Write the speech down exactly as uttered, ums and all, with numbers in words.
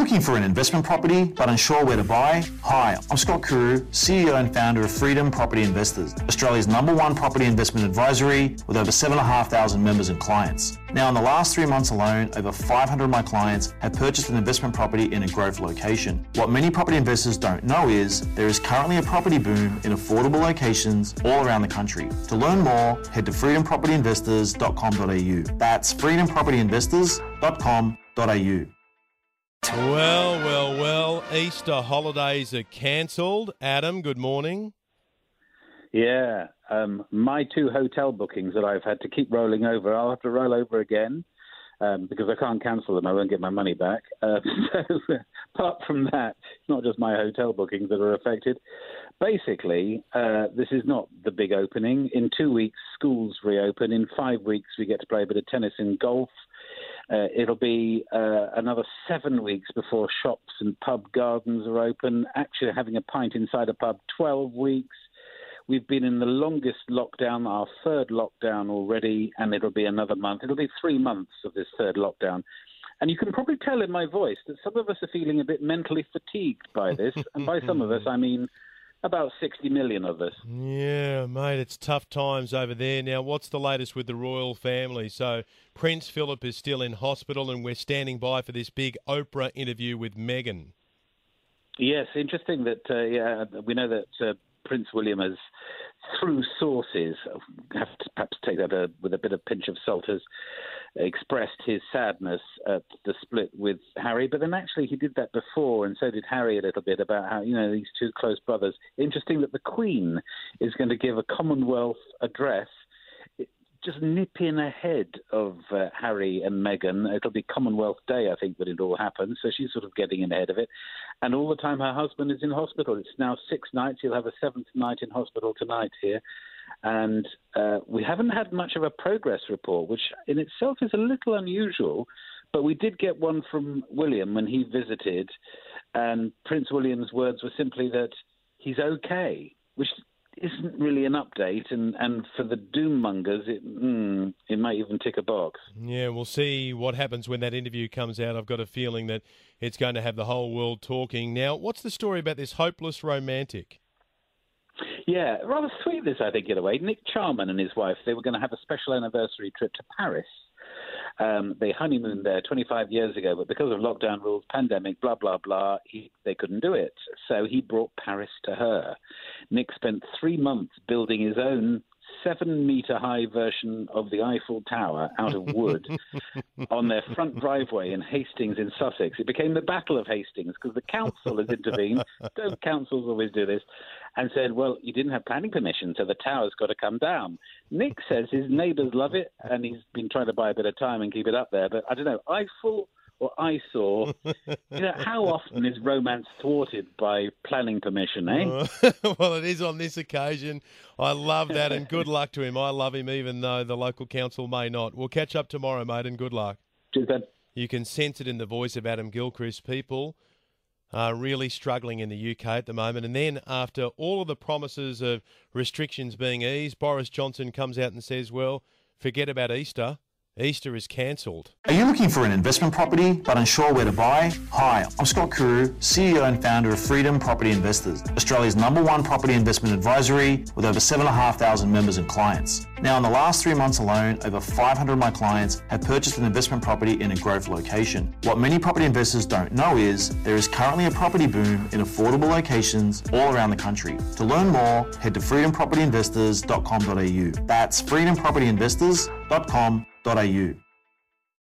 looking for an investment property but unsure where to buy? Hi, I'm Scott Kuru, C E O and founder of Freedom Property Investors, Australia's number one property investment advisory with over seven thousand five hundred members and clients. Now, in the last three months alone, over five hundred of my clients have purchased an investment property in a growth location. What many property investors don't know is there is currently a property boom in affordable locations all around the country. To learn more, head to freedom property investors dot com dot a u. That's freedom property investors dot com dot a u. Well, well, well, Easter holidays are cancelled. Adam, good morning. Yeah, um, my two hotel bookings that I've had to keep rolling over, I'll have to roll over again um, because I can't cancel them. I won't get my money back. Uh, so apart from that, it's not just my hotel bookings that are affected. Basically, uh, this is not the big opening. In two weeks, schools reopen. In five weeks, we get to play a bit of tennis and golf. Uh, it'll be uh, another seven weeks before shops and pub gardens are open. Actually, having a pint inside a pub, twelve weeks. We've been in the longest lockdown, our third lockdown already, and it'll be another month. It'll be three months of this third lockdown. And you can probably tell in my voice that some of us are feeling a bit mentally fatigued by this. And by some of us, I mean about sixty million of us. Yeah, mate, it's tough times over there. Now, what's the latest with the royal family? So Prince Philip is still in hospital and we're standing by for this big Oprah interview with Meghan. Yes, interesting that, uh, yeah, we know that uh, Prince William has, through sources, have to perhaps take that uh, with a bit of pinch of salt, has expressed his sadness at the split with Harry. But then actually he did that before, and so did Harry a little bit, about how, you know, these two close brothers. Interesting that the Queen is going to give a Commonwealth address just nip in ahead of uh, Harry and Meghan. It'll be Commonwealth Day, I think, when it all happens. So she's sort of getting in ahead of it. And all the time her husband is in hospital. It's now six nights. He'll have a seventh night in hospital tonight here. And uh, we haven't had much of a progress report, which in itself is a little unusual. But we did get one from William when he visited. And Prince William's words were simply that he's okay, which isn't really an update, and, and for the doom mongers, it, mm, it might even tick a box. Yeah, we'll see what happens when that interview comes out. I've got a feeling that it's going to have the whole world talking. Now, what's the story about this hopeless romantic? Yeah, rather sweet this, I think, in a way. Nick Charman and his wife, they were going to have a special anniversary trip to Paris. Um, they honeymooned there twenty-five years ago, but because of lockdown rules, pandemic, blah, blah, blah, he, they couldn't do it. So he brought Paris to her. Nick spent three months building his own seven-metre-high version of the Eiffel Tower out of wood on their front driveway in Hastings in Sussex. It became the Battle of Hastings because the council has intervened. Don't councils always do this? And said, well, you didn't have planning permission, so the tower's got to come down. Nick says his neighbours love it, and he's been trying to buy a bit of time and keep it up there. But I don't know, Eiffel or eyesore, you know, how often is romance thwarted by planning permission, eh? Well, it is on this occasion. I love that, and good luck to him. I love him, even though the local council may not. We'll catch up tomorrow, mate, and good luck. Cheers, Ben. You can sense it in the voice of Adam Gilchrist. People are really struggling in the U K at the moment. And then after all of the promises of restrictions being eased, Boris Johnson comes out and says, well, forget about Easter. Easter is cancelled. Are you looking for an investment property but unsure where to buy? Hi, I'm Scott Kuru, C E O and founder of Freedom Property Investors, Australia's number one property investment advisory with over seven thousand five hundred members and clients. Now, in the last three months alone, over five hundred of my clients have purchased an investment property in a growth location. What many property investors don't know is there is currently a property boom in affordable locations all around the country. To learn more, head to freedom property investors dot com dot a u. That's freedom property investors dot com dot a u.